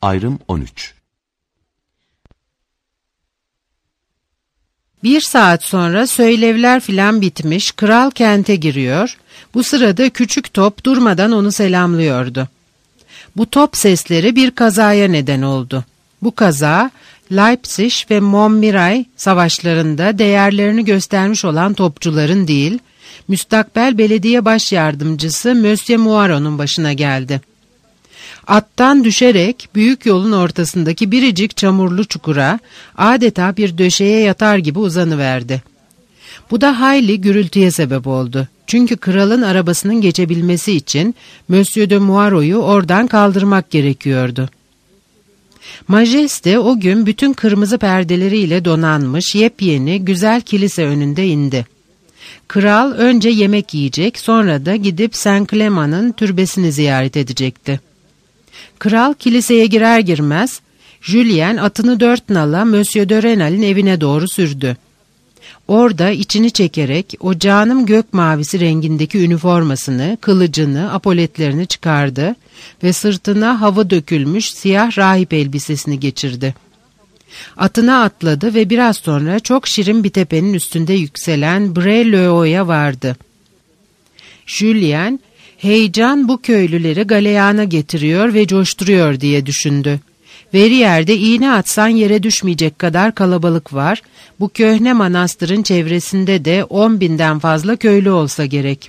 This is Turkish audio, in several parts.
Ayrım 13. Bir saat sonra söylevler filan bitmiş, kral kente giriyor. Bu sırada küçük top durmadan onu selamlıyordu. Bu top sesleri bir kazaya neden oldu. Bu kaza, Leipzig ve Montmirail savaşlarında değerlerini göstermiş olan topçuların değil, müstakbel belediye başyardımcısı Monsieur Moirot'un başına geldi. Attan düşerek büyük yolun ortasındaki biricik çamurlu çukura adeta bir döşeye yatar gibi uzanıverdi. Bu da hayli gürültüye sebep oldu. Çünkü kralın arabasının geçebilmesi için Monsieur de Moirot'u oradan kaldırmak gerekiyordu. Majeste o gün bütün kırmızı perdeleriyle donanmış yepyeni güzel kilise önünde indi. Kral önce yemek yiyecek, sonra da gidip Saint Clément'ın türbesini ziyaret edecekti. Kral kiliseye girer girmez, Julien atını 4 nala Monsieur de Rênal'in evine doğru sürdü. Orada içini çekerek o canım gök mavisi rengindeki üniformasını, kılıcını, apoletlerini çıkardı ve sırtına hava dökülmüş siyah rahip elbisesini geçirdi. Atına atladı ve biraz sonra çok şirin bir tepenin üstünde yükselen Bray-le-Haut'a vardı. Julien, heyecan bu köylüleri galeyana getiriyor ve coşturuyor diye düşündü. Veriyer'de iğne atsan yere düşmeyecek kadar kalabalık var. Bu köhne manastırın çevresinde de 10.000'den fazla köylü olsa gerek.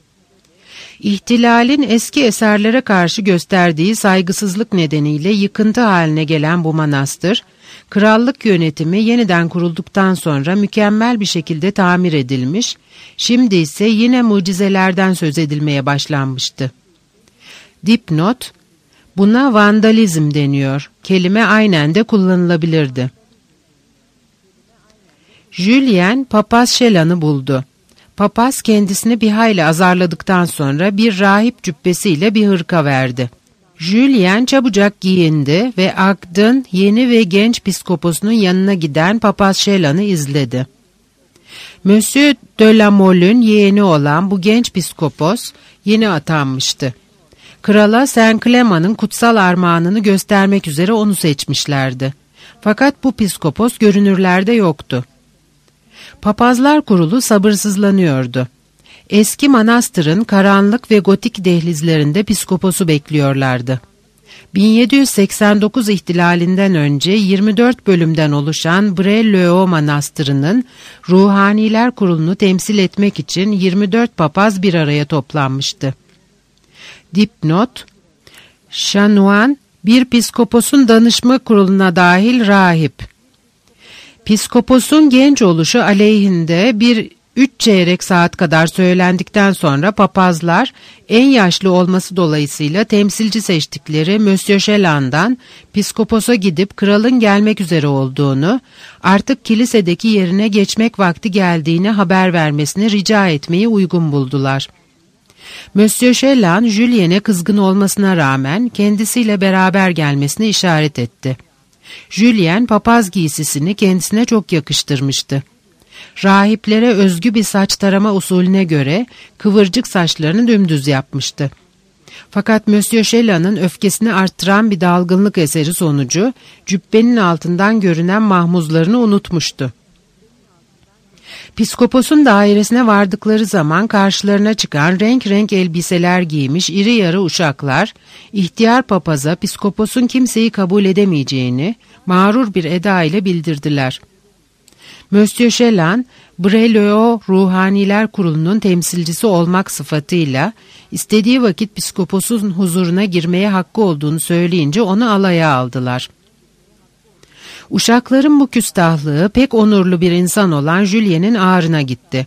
İhtilalin eski eserlere karşı gösterdiği saygısızlık nedeniyle yıkıntı haline gelen bu manastır, krallık yönetimi yeniden kurulduktan sonra mükemmel bir şekilde tamir edilmiş, şimdi ise yine mucizelerden söz edilmeye başlanmıştı. Dipnot, buna vandalizm deniyor. Kelime aynen de kullanılabilirdi. Julien papaz Şelan'ı buldu. Papaz kendisini bir hayli azarladıktan sonra bir rahip cübbesiyle bir hırka verdi. Julien çabucak giyindi ve Agd'ın yeni ve genç piskoposunun yanına giden papaz Şelan'ı izledi. Monsieur de la Mole'ün yeğeni olan bu genç piskopos yeni atanmıştı. Krala Saint Clément'ın kutsal armağanını göstermek üzere onu seçmişlerdi. Fakat bu piskopos görünürlerde yoktu. Papazlar kurulu sabırsızlanıyordu. Eski manastırın karanlık ve gotik dehlizlerinde piskoposu bekliyorlardı. 1789 ihtilalinden önce 24 bölümden oluşan Bray-le-Haut Manastırı'nın ruhaniler kurulunu temsil etmek için 24 papaz bir araya toplanmıştı. Dipnot, Şanuan, bir piskoposun danışma kuruluna dahil rahip. Piskoposun genç oluşu aleyhinde 3 çeyrek saat kadar söylendikten sonra papazlar en yaşlı olması dolayısıyla temsilci seçtikleri Monsieur Şelan'dan piskoposa gidip kralın gelmek üzere olduğunu, artık kilisedeki yerine geçmek vakti geldiğini haber vermesini rica etmeyi uygun buldular. Monsieur Şelan, Julien'e kızgın olmasına rağmen kendisiyle beraber gelmesini işaret etti. Julien papaz giysisini kendisine çok yakıştırmıştı. Rahiplere özgü bir saç tarama usulüne göre kıvırcık saçlarını dümdüz yapmıştı. Fakat Monsieur Şelan'ın öfkesini arttıran bir dalgınlık eseri sonucu cübbenin altından görünen mahmuzlarını unutmuştu. Piskoposun dairesine vardıkları zaman karşılarına çıkan renk renk elbiseler giymiş iri yarı uşaklar, ihtiyar papaza piskoposun kimseyi kabul edemeyeceğini mağrur bir eda ile bildirdiler. Monsieur Şelan, Bray-le-Haut Ruhaniler Kurulu'nun temsilcisi olmak sıfatıyla istediği vakit piskoposun huzuruna girmeye hakkı olduğunu söyleyince onu alaya aldılar. Uşakların bu küstahlığı pek onurlu bir insan olan Julien'in ağrına gitti.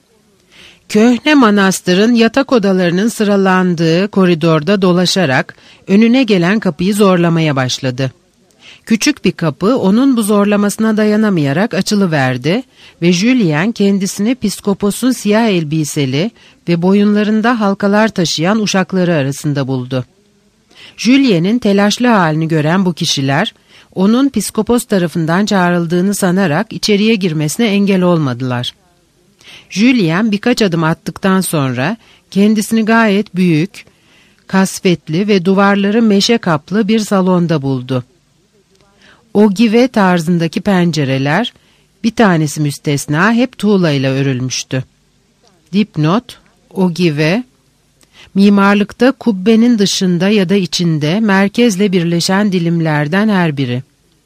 Köhne manastırın yatak odalarının sıralandığı koridorda dolaşarak önüne gelen kapıyı zorlamaya başladı. Küçük bir kapı onun bu zorlamasına dayanamayarak açılıverdi ve Julien kendisini piskoposun siyah elbiseli ve boyunlarında halkalar taşıyan uşakları arasında buldu. Julien'in telaşlı halini gören bu kişiler, onun piskopos tarafından çağrıldığını sanarak içeriye girmesine engel olmadılar. Julien birkaç adım attıktan sonra kendisini gayet büyük, kasvetli ve duvarları meşe kaplı bir salonda buldu. Ogive tarzındaki pencereler, bir tanesi müstesna, hep tuğla ile örülmüştü. Dipnot: ogive, mimarlıkta kubbenin dışında ya da içinde merkezle birleşen dilimlerden her biri.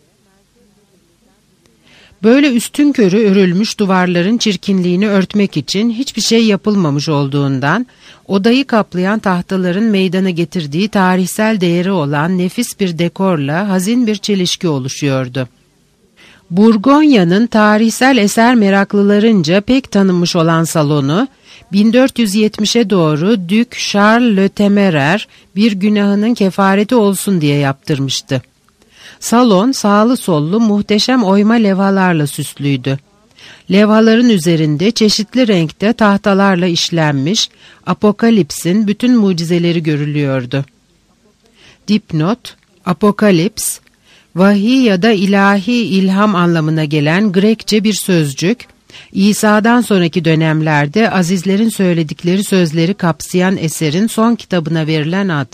Böyle üstünkörü örülmüş duvarların çirkinliğini örtmek için hiçbir şey yapılmamış olduğundan, odayı kaplayan tahtaların meydana getirdiği tarihsel değeri olan nefis bir dekorla hazin bir çelişki oluşuyordu. Burgonya'nın tarihsel eser meraklılarınca pek tanınmış olan salonu, 1470'e doğru Dük Charles Le Téméraire bir günahının kefareti olsun diye yaptırmıştı. Salon sağlı sollu muhteşem oyma levhalarla süslüydü. Levhaların üzerinde çeşitli renkte tahtalarla işlenmiş Apokalips'in bütün mucizeleri görülüyordu. Dipnot: Apokalips, vahiy ya da ilahi ilham anlamına gelen Grekçe bir sözcük, İsa'dan sonraki dönemlerde azizlerin söyledikleri sözleri kapsayan eserin son kitabına verilen ad.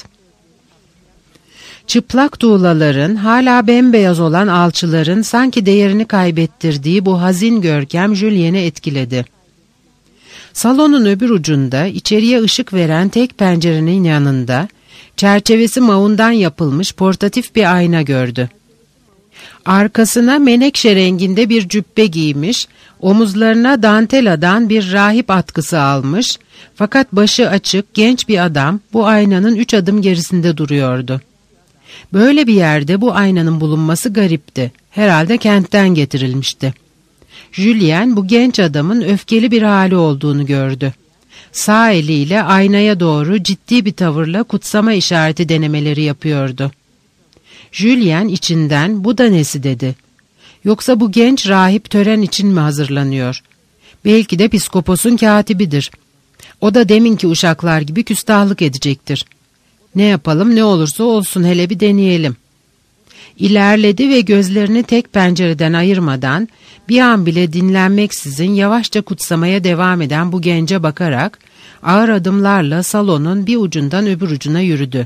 Çıplak tuğlaların, hala bembeyaz olan alçıların sanki değerini kaybettirdiği bu hazin görkem Julien'i etkiledi. Salonun öbür ucunda, içeriye ışık veren tek pencerenin yanında, çerçevesi mavundan yapılmış portatif bir ayna gördü. Arkasına menekşe renginde bir cübbe giymiş, omuzlarına danteladan bir rahip atkısı almış, fakat başı açık genç bir adam bu aynanın 3 adım gerisinde duruyordu. Böyle bir yerde bu aynanın bulunması garipti. Herhalde kentten getirilmişti. Julien bu genç adamın öfkeli bir hali olduğunu gördü. Sağ eliyle aynaya doğru ciddi bir tavırla kutsama işareti denemeleri yapıyordu. Julien içinden "Bu da nesi?" dedi. Yoksa bu genç rahip tören için mi hazırlanıyor? Belki de piskoposun katibidir. O da deminki uşaklar gibi küstahlık edecektir. Ne yapalım, ne olursa olsun, hele bir deneyelim. İlerledi ve gözlerini tek pencereden ayırmadan, bir an bile dinlenmeksizin yavaşça kutsamaya devam eden bu gence bakarak ağır adımlarla salonun bir ucundan öbür ucuna yürüdü.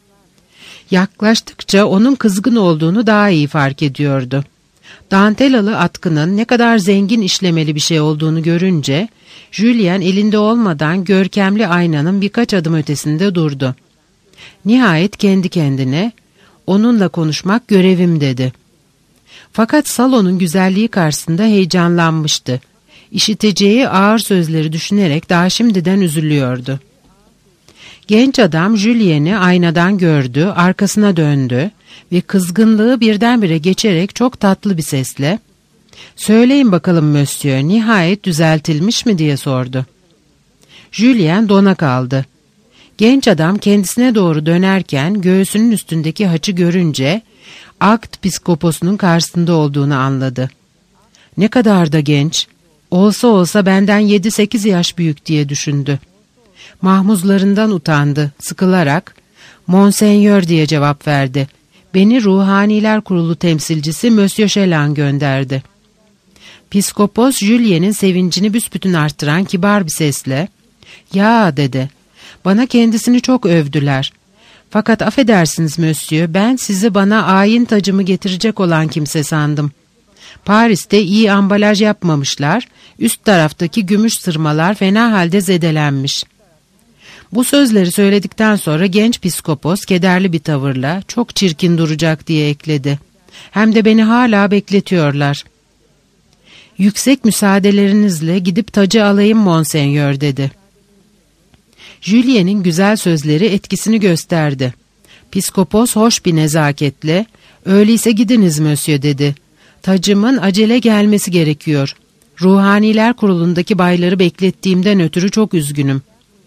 Yaklaştıkça onun kızgın olduğunu daha iyi fark ediyordu. Dantelalı atkının ne kadar zengin işlemeli bir şey olduğunu görünce, Julien elinde olmadan görkemli aynanın birkaç adım ötesinde durdu. Nihayet kendi kendine, "Onunla konuşmak görevim," dedi. Fakat salonun güzelliği karşısında heyecanlanmıştı. İşiteceği ağır sözleri düşünerek daha şimdiden üzülüyordu. Genç adam Julien'i aynadan gördü, arkasına döndü ve kızgınlığı birdenbire geçerek çok tatlı bir sesle, "Söyleyin bakalım Monsieur, nihayet düzeltilmiş mi?" diye sordu. Julien dona kaldı. Genç adam kendisine doğru dönerken göğsünün üstündeki haçı görünce akt piskoposunun karşısında olduğunu anladı. Ne kadar da genç, olsa olsa benden 7-8 yaş büyük diye düşündü. Mahmuzlarından utandı, sıkılarak "Monseigneur" diye cevap verdi. "Beni Ruhaniler Kurulu temsilcisi Monsieur Chelan gönderdi." Piskopos Julien'in sevincini büsbütün arttıran kibar bir sesle, "Ya," dedi, "bana kendisini çok övdüler. Fakat affedersiniz Monsieur, ben sizi bana ayin tacımı getirecek olan kimse sandım. Paris'te iyi ambalaj yapmamışlar, üst taraftaki gümüş sırmalar fena halde zedelenmiş." Bu sözleri söyledikten sonra genç piskopos kederli bir tavırla "Çok çirkin duracak," diye ekledi. "Hem de beni hala bekletiyorlar." "Yüksek müsaadelerinizle gidip tacı alayım Monseigneur," dedi. Julien'in güzel sözleri etkisini gösterdi. Piskopos hoş bir nezaketle, "Öyleyse gidiniz Monsieur," dedi. "Tacımın acele gelmesi gerekiyor. Ruhaniler Kurulu'ndaki bayları beklettiğimden ötürü çok üzgünüm."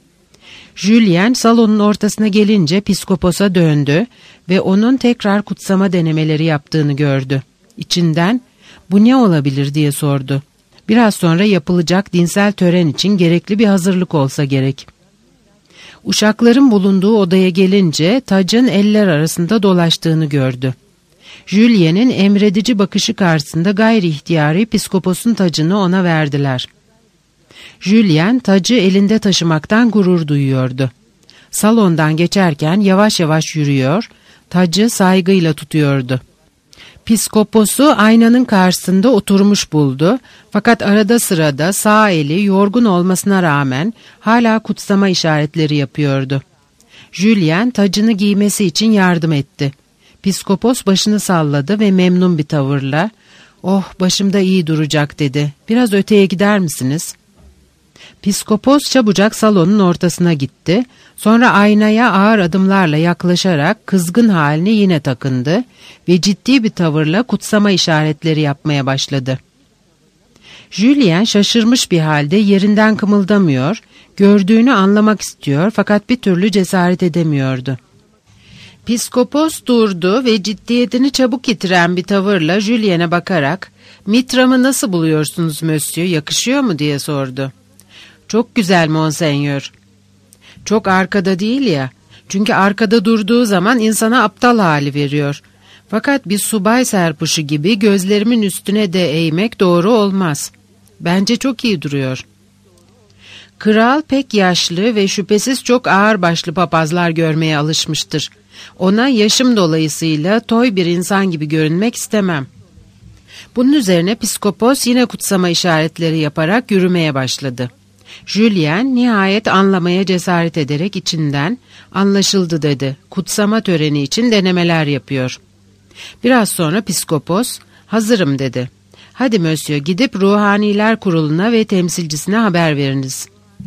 Julien salonun ortasına gelince piskoposa döndü ve onun tekrar kutsama denemeleri yaptığını gördü. İçinden "Bu ne olabilir?" diye sordu. Biraz sonra yapılacak dinsel tören için gerekli bir hazırlık olsa gerek. Uşakların bulunduğu odaya gelince tacın eller arasında dolaştığını gördü. Julien'in emredici bakışı karşısında gayri ihtiyari piskoposun tacını ona verdiler. Julien tacı elinde taşımaktan gurur duyuyordu. Salondan geçerken yavaş yavaş yürüyor, tacı saygıyla tutuyordu. Piskoposu aynanın karşısında oturmuş buldu, fakat arada sırada sağ eli yorgun olmasına rağmen hala kutsama işaretleri yapıyordu. Julien tacını giymesi için yardım etti. Piskopos başını salladı ve memnun bir tavırla, "Oh, başımda iyi duracak," dedi. "Biraz öteye gider misiniz?" Piskopos çabucak salonun ortasına gitti. Sonra aynaya ağır adımlarla yaklaşarak kızgın halini yine takındı ve ciddi bir tavırla kutsama işaretleri yapmaya başladı. Julien şaşırmış bir halde yerinden kımıldamıyor, gördüğünü anlamak istiyor fakat bir türlü cesaret edemiyordu. Piskopos durdu ve ciddiyetini çabuk yitiren bir tavırla Julien'e bakarak, "Mitramı nasıl buluyorsunuz Monsieur, yakışıyor mu?" diye sordu. "Çok güzel Monseigneur." "Çok arkada değil ya, çünkü arkada durduğu zaman insana aptal hali veriyor. Fakat bir subay serpuşu gibi gözlerimin üstüne de eğmek doğru olmaz. Bence çok iyi duruyor." Kral pek yaşlı ve şüphesiz çok ağırbaşlı papazlar görmeye alışmıştır. Ona yaşım dolayısıyla toy bir insan gibi görünmek istemem. Bunun üzerine Piskopos yine kutsama işaretleri yaparak yürümeye başladı. Julien nihayet anlamaya cesaret ederek içinden, "Anlaşıldı," dedi. "Kutsama töreni için denemeler yapıyor." Biraz sonra Piskopos, "Hazırım," dedi. "Hadi Monsieur, gidip Ruhaniler Kurulu'na ve temsilcisine haber veriniz."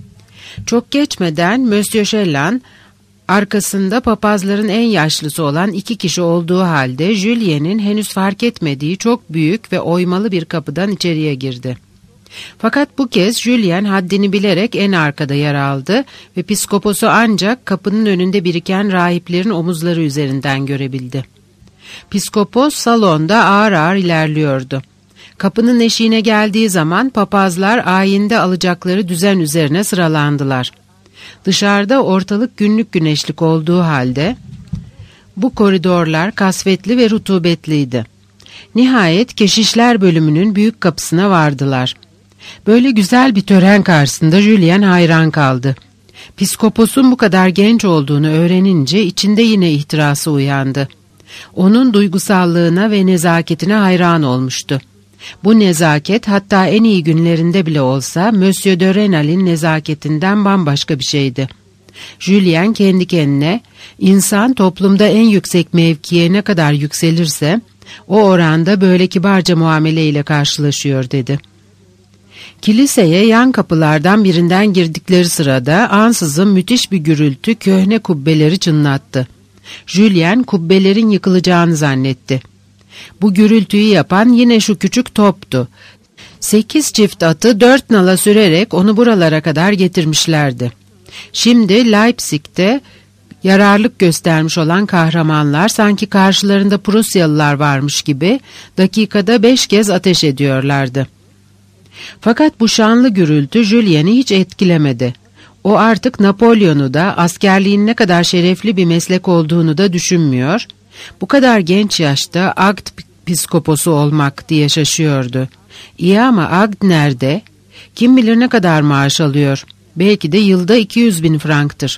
Çok geçmeden Monsieur Chellan, arkasında papazların en yaşlısı olan 2 kişi olduğu halde Julien'in henüz fark etmediği çok büyük ve oymalı bir kapıdan içeriye girdi. Fakat bu kez Julien haddini bilerek en arkada yer aldı ve Piskopos'u ancak kapının önünde biriken rahiplerin omuzları üzerinden görebildi. Piskopos salonda ağır ağır ilerliyordu. Kapının eşiğine geldiği zaman papazlar ayinde alacakları düzen üzerine sıralandılar. Dışarıda ortalık günlük güneşlik olduğu halde bu koridorlar kasvetli ve rutubetliydi. Nihayet keşişler bölümünün büyük kapısına vardılar. Böyle güzel bir tören karşısında Julien hayran kaldı. Piskopos'un bu kadar genç olduğunu öğrenince içinde yine ihtirası uyandı. Onun duygusallığına ve nezaketine hayran olmuştu. Bu nezaket hatta en iyi günlerinde bile olsa Monsieur de Rênal'in nezaketinden bambaşka bir şeydi. Julien kendi kendine, "İnsan toplumda en yüksek mevkiye ne kadar yükselirse o oranda böyle kibarca muameleyle karşılaşıyor," dedi. Kiliseye yan kapılardan birinden girdikleri sırada ansızın müthiş bir gürültü köhne kubbeleri çınlattı. Julien kubbelerin yıkılacağını zannetti. Bu gürültüyü yapan yine şu küçük toptu. 8 çift atı 4 nala sürerek onu buralara kadar getirmişlerdi. Şimdi Leipzig'te yararlık göstermiş olan kahramanlar sanki karşılarında Prusyalılar varmış gibi dakikada 5 kez ateş ediyorlardı. Fakat bu şanlı gürültü Julien'i hiç etkilemedi. O artık Napolyon'u da askerliğin ne kadar şerefli bir meslek olduğunu da düşünmüyor, bu kadar genç yaşta Agd piskoposu olmak diye şaşıyordu. İyi ama Agd nerede? Kim bilir ne kadar maaş alıyor? Belki de yılda 200.000 franktır.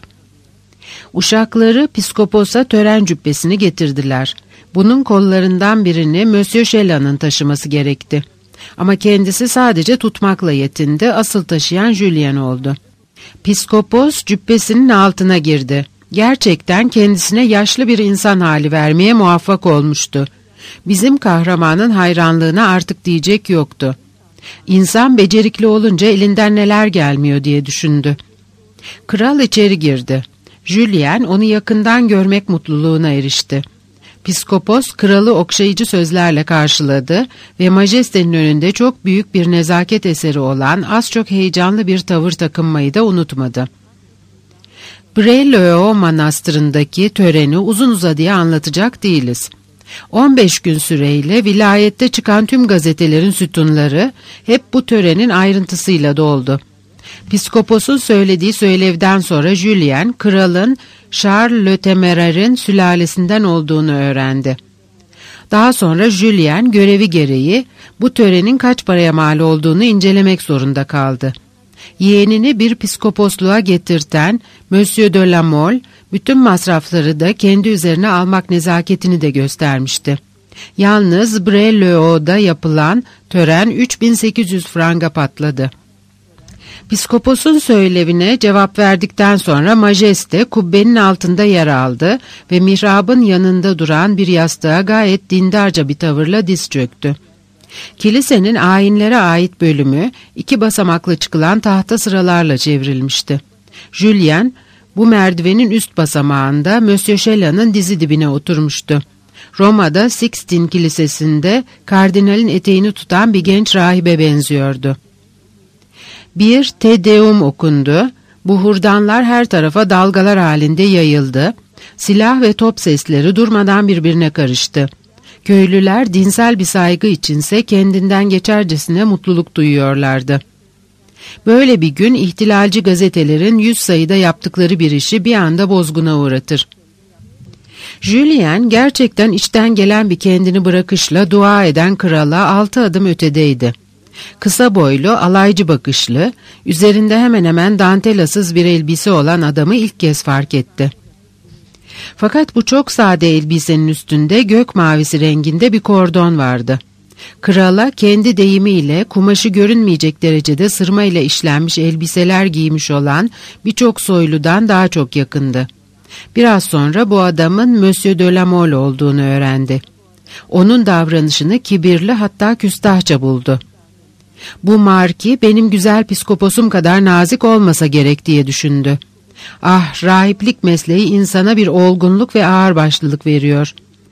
Uşakları piskoposa tören cübbesini getirdiler. Bunun kollarından birini Monsieur Chellan'ın taşıması gerekti. Ama kendisi sadece tutmakla yetindi, asıl taşıyan Julien oldu. Piskopos cübbesinin altına girdi. Gerçekten kendisine yaşlı bir insan hali vermeye muvaffak olmuştu. Bizim kahramanın hayranlığına artık diyecek yoktu. İnsan becerikli olunca elinden neler gelmiyor diye düşündü. Kral içeri girdi. Julien onu yakından görmek mutluluğuna erişti. Piskopos kralı okşayıcı sözlerle karşıladı ve majestenin önünde çok büyük bir nezaket eseri olan az çok heyecanlı bir tavır takınmayı da unutmadı. Bray-le-Haut manastırındaki töreni uzun uzadıya anlatacak değiliz. 15 gün süreyle vilayette çıkan tüm gazetelerin sütunları hep bu törenin ayrıntısıyla doldu. Piskopos'un söylediği söylevden sonra Julien, kralın Charles Le Témérair'in sülalesinden olduğunu öğrendi. Daha sonra Julien görevi gereği bu törenin kaç paraya mal olduğunu incelemek zorunda kaldı. Yeğenini bir piskoposluğa getirten Monsieur de la Mole, bütün masrafları da kendi üzerine almak nezaketini de göstermişti. Yalnız Bre-le-Haut'da yapılan tören 3800 franga patladı. Piskoposun söylevine cevap verdikten sonra Majeste kubbenin altında yer aldı ve mihrabın yanında duran bir yastığa gayet dindarca bir tavırla diz çöktü. Kilisenin ayinlere ait bölümü 2 basamaklı çıkılan tahta sıralarla çevrilmişti. Julien bu merdivenin üst basamağında Monsieur Chélan'ın dizi dibine oturmuştu. Roma'da Sixtin Kilisesi'nde kardinalin eteğini tutan bir genç rahibe benziyordu. Bir Te Deum okundu, bu hurdanlar her tarafa dalgalar halinde yayıldı, silah ve top sesleri durmadan birbirine karıştı. Köylüler dinsel bir saygı içinse kendinden geçercesine mutluluk duyuyorlardı. Böyle bir gün ihtilalci gazetelerin 100 sayıda yaptıkları bir işi bir anda bozguna uğratır. Julien gerçekten içten gelen bir kendini bırakışla dua eden krala 6 adım ötedeydi. Kısa boylu, alaycı bakışlı, üzerinde hemen hemen dantelasız bir elbise olan adamı ilk kez fark etti. Fakat bu çok sade elbisenin üstünde gök mavisi renginde bir kordon vardı. Krala kendi deyimiyle kumaşı görünmeyecek derecede sırma ile işlenmiş elbiseler giymiş olan birçok soyludan daha çok yakındı. Biraz sonra bu adamın Monsieur de la Mole olduğunu öğrendi. Onun davranışını kibirli, hatta küstahça buldu. Bu marki benim güzel piskoposum kadar nazik olmasa gerek diye düşündü. Ah, rahiplik mesleği insana bir olgunluk ve ağırbaşlılık veriyor.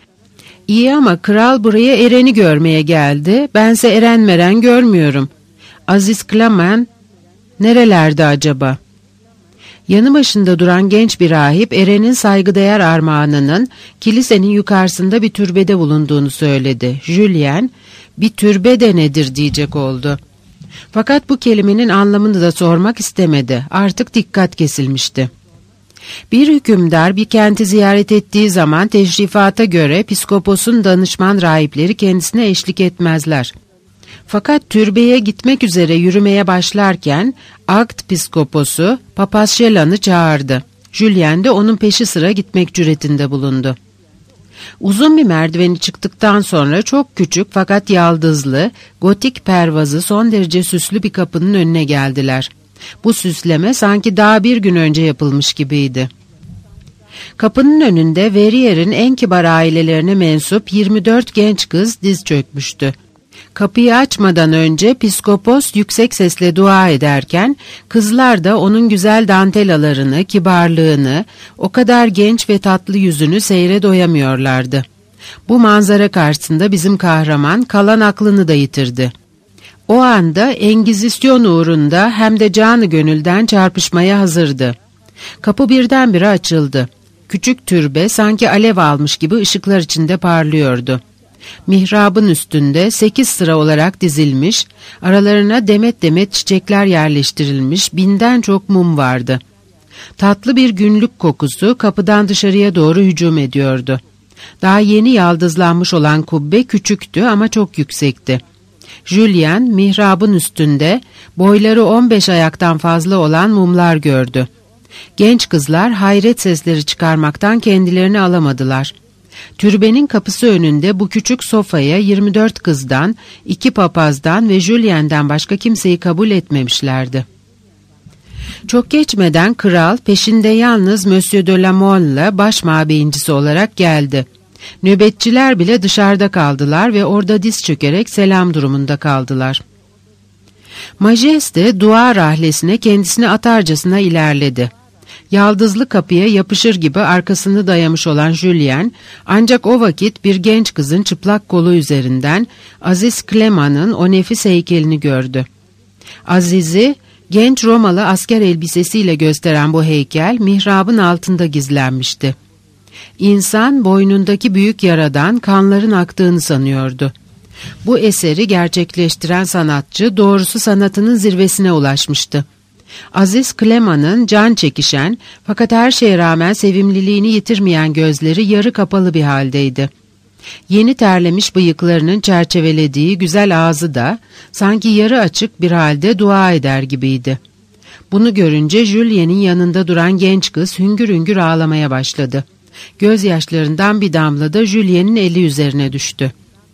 İyi ama kral buraya ereni görmeye geldi. Bense eren meren görmüyorum. Aziz Clement nerelerde acaba? Yanı başında duran genç bir rahip erenin saygıdeğer armağanının kilisenin yukarısında bir türbede bulunduğunu söyledi. Julien bir türbe de nedir diyecek oldu. Fakat bu kelimenin anlamını da sormak istemedi. Artık dikkat kesilmişti. Bir hükümdar bir kenti ziyaret ettiği zaman teşrifata göre piskoposun danışman rahipleri kendisine eşlik etmezler. Fakat türbeye gitmek üzere yürümeye başlarken Akt piskoposu Papaz Chélan'ı çağırdı. Julien de onun peşi sıra gitmek cüretinde bulundu. Uzun bir merdiveni çıktıktan sonra çok küçük fakat yaldızlı, gotik pervazı son derece süslü bir kapının önüne geldiler. Bu süsleme sanki daha bir gün önce yapılmış gibiydi. Kapının önünde Verrier'in en kibar ailelerine mensup 24 genç kız diz çökmüştü. Kapıyı açmadan önce piskopos yüksek sesle dua ederken kızlar da onun güzel dantelalarını, kibarlığını, o kadar genç ve tatlı yüzünü seyre doyamıyorlardı. Bu manzara karşısında bizim kahraman kalan aklını da yitirdi. O anda Engizisyon uğrunda hem de canı gönülden çarpışmaya hazırdı. Kapı birdenbire açıldı. Küçük türbe sanki alev almış gibi ışıklar içinde parlıyordu. Mihrabın üstünde 8 sıra olarak dizilmiş, aralarına demet demet çiçekler yerleştirilmiş 1000'den çok mum vardı. Tatlı bir günlük kokusu kapıdan dışarıya doğru hücum ediyordu. Daha yeni yaldızlanmış olan kubbe küçüktü ama çok yüksekti. Julien mihrabın üstünde boyları 15 ayaktan fazla olan mumlar gördü. Genç kızlar hayret sesleri çıkarmaktan kendilerini alamadılar. Türbenin kapısı önünde bu küçük sofaya 24 kızdan, 2 papazdan ve Julien'den başka kimseyi kabul etmemişlerdi. Çok geçmeden kral peşinde yalnız Monsieur de la Mole'la baş mabeyincisi olarak geldi. Nöbetçiler bile dışarıda kaldılar ve orada diz çökerek selam durumunda kaldılar. Majeste dua rahlesine kendisini atarcasına ilerledi. Yaldızlı kapıya yapışır gibi arkasını dayamış olan Julien, ancak o vakit bir genç kızın çıplak kolu üzerinden Aziz Clement'ın o nefis heykelini gördü. Aziz'i genç Romalı asker elbisesiyle gösteren bu heykel mihrabın altında gizlenmişti. İnsan boynundaki büyük yaradan kanların aktığını sanıyordu. Bu eseri gerçekleştiren sanatçı doğrusu sanatının zirvesine ulaşmıştı. Aziz Clement'ın can çekişen fakat her şeye rağmen sevimliliğini yitirmeyen gözleri yarı kapalı bir haldeydi. Yeni terlemiş bıyıklarının çerçevelediği güzel ağzı da sanki yarı açık bir halde dua eder gibiydi. Bunu görünce Julien'in yanında duran genç kız hüngür hüngür ağlamaya başladı. Gözyaşlarından bir damla da Julien'in eli üzerine düştü.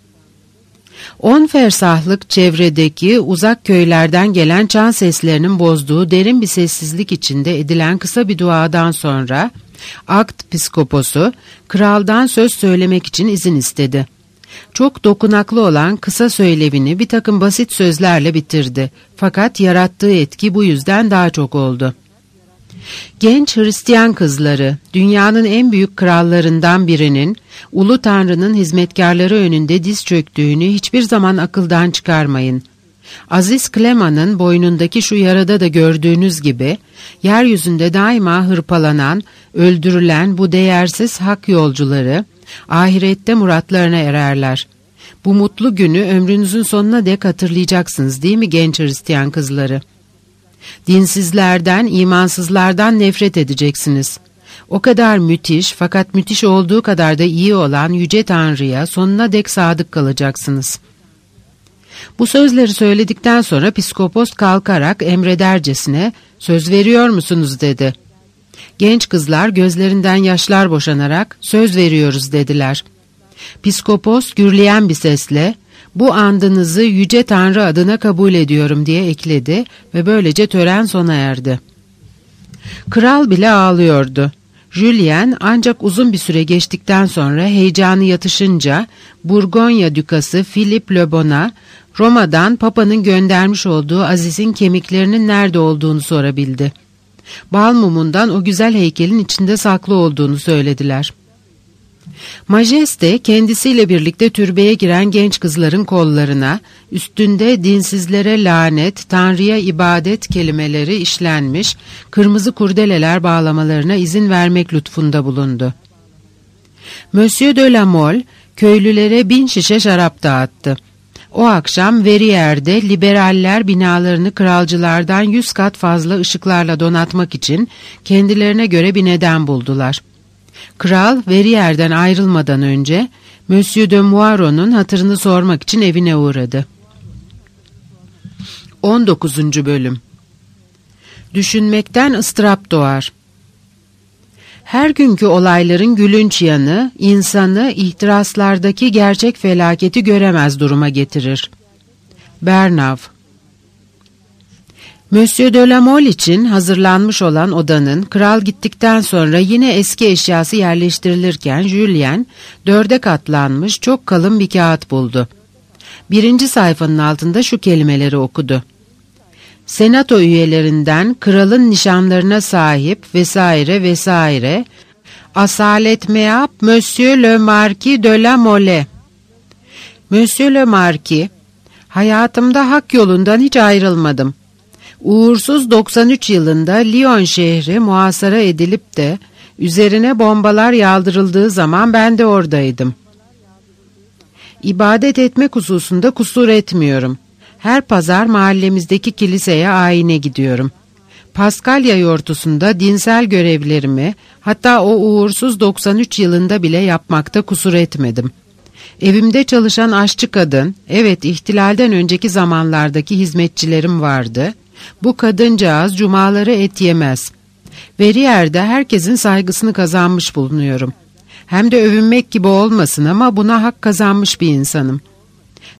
10 fersahlık çevredeki uzak köylerden gelen çan seslerinin bozduğu derin bir sessizlik içinde edilen kısa bir duadan sonra Akt Piskoposu kraldan söz söylemek için izin istedi. Çok dokunaklı olan kısa söylevini bir takım basit sözlerle bitirdi. Fakat yarattığı etki bu yüzden daha çok oldu. Genç Hristiyan kızları, dünyanın en büyük krallarından birinin, Ulu Tanrı'nın hizmetkarları önünde diz çöktüğünü hiçbir zaman akıldan çıkarmayın. Aziz Clema'nın boynundaki şu yarada da gördüğünüz gibi, yeryüzünde daima hırpalanan, öldürülen bu değersiz hak yolcuları, ahirette muratlarına ererler. Bu mutlu günü ömrünüzün sonuna dek hatırlayacaksınız değil mi genç Hristiyan kızları? Dinsizlerden, imansızlardan nefret edeceksiniz. O kadar müthiş fakat müthiş olduğu kadar da iyi olan Yüce Tanrı'ya sonuna dek sadık kalacaksınız. Bu sözleri söyledikten sonra Piskopos kalkarak emredercesine "Söz veriyor musunuz?" dedi. Genç kızlar gözlerinden yaşlar boşanarak "Söz veriyoruz." dediler. Piskopos gürleyen bir sesle "Bu andınızı Yüce Tanrı adına kabul ediyorum." diye ekledi ve böylece tören sona erdi. Kral bile ağlıyordu. Julien ancak uzun bir süre geçtikten sonra heyecanı yatışınca Burgonya Dükası Philip Le Bon'a Roma'dan Papa'nın göndermiş olduğu Aziz'in kemiklerinin nerede olduğunu sorabildi. Bal mumundan o güzel heykelin içinde saklı olduğunu söylediler. Majeste kendisiyle birlikte türbeye giren genç kızların kollarına, üstünde dinsizlere lanet, Tanrı'ya ibadet kelimeleri işlenmiş, kırmızı kurdeleler bağlamalarına izin vermek lütfunda bulundu. Monsieur de la Mole, köylülere 1000 şişe şarap dağıttı. O akşam Verrieres'de liberaller binalarını kralcılardan 100 kat fazla ışıklarla donatmak için kendilerine göre bir neden buldular. Kral Verrieres'den ayrılmadan önce Monsieur de Moiros'un hatırını sormak için evine uğradı. 19. Bölüm. Düşünmekten ıstırap doğar. Her günkü olayların gülünç yanı, insanı ihtiraslardaki gerçek felaketi göremez duruma getirir. Bernav. Monsieur de la Mole için hazırlanmış olan odanın kral gittikten sonra yine eski eşyası yerleştirilirken Julien 4'e katlanmış çok kalın bir kağıt buldu. 1. sayfanın altında şu kelimeleri okudu. Senato üyelerinden kralın nişanlarına sahip vesaire vesaire asalet meab Monsieur le Marquis de la Mole. Monsieur le Marquis, hayatımda hak yolundan hiç ayrılmadım. Uğursuz 93 yılında Lyon şehri muhasara edilip de üzerine bombalar yağdırıldığı zaman ben de oradaydım. İbadet etmek hususunda kusur etmiyorum. Her pazar mahallemizdeki kiliseye ayine gidiyorum. Paskalya yortusunda dinsel görevlerimi hatta o uğursuz 93 yılında bile yapmakta kusur etmedim. Evimde çalışan aşçı kadın, evet ihtilalden önceki zamanlardaki hizmetçilerim vardı. Bu kadıncağız cumaları et yemez. Verrieres'de herkesin saygısını kazanmış bulunuyorum. Hem de övünmek gibi olmasın ama buna hak kazanmış bir insanım.